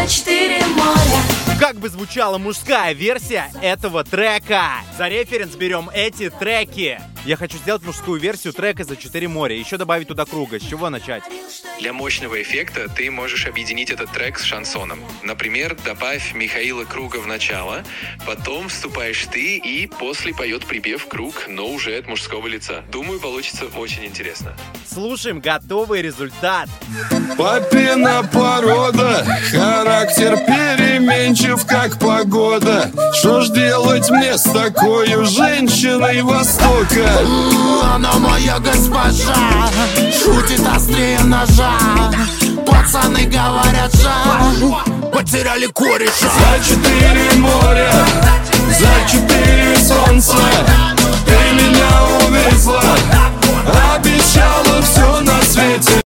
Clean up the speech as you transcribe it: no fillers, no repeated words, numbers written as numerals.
за 4 моря. Как бы звучала мужская версия этого трека? За референс берем эти треки. Я хочу сделать мужскую версию трека «За 4 моря». Еще добавить туда Круга. С чего начать? Для мощного эффекта ты можешь объединить этот трек с шансоном. Например, добавь Михаила Круга в начало, потом вступаешь ты и после поет припев Круг, но уже от мужского лица. Думаю, получится очень интересно. Слушаем готовый результат. Папина порода, характер переменчив, как погода. Что ж делать мне с такой женщиной Востока? Она моя госпожа, шутит острее ножа. Пацаны говорят, жаль, потеряли кореша. За 4 моря, за 4 солнца ты меня увезла, обещала все на свете.